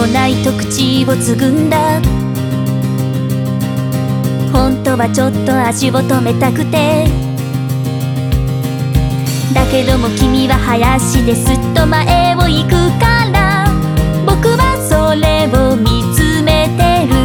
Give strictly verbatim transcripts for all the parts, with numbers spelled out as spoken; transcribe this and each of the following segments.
もないと口をつぐんだ。本当はちょっと足を止めたくて、だけども君は林ですっと前を行くから、僕はそれを見つめてる。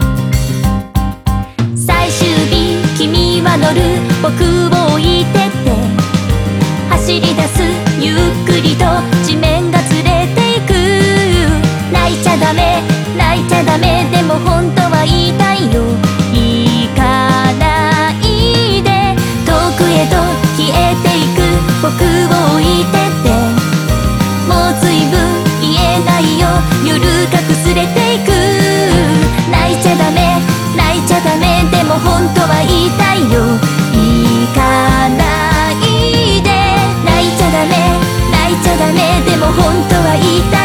最終日君は乗る僕を置いてって走り出す、ゆっくりと地面がずれていく。泣いちゃダメ泣いちゃダメ、でも本当は言いたいよ。行かないで遠くへと消えていく僕を置いてって、もう随分言えないよ、ゆるかくすれていく。泣いちゃダメ泣いちゃダメ、でも本当は言いたいよ。行かないで泣いちゃダメ泣いちゃダメ、でも本当は言いたいよ。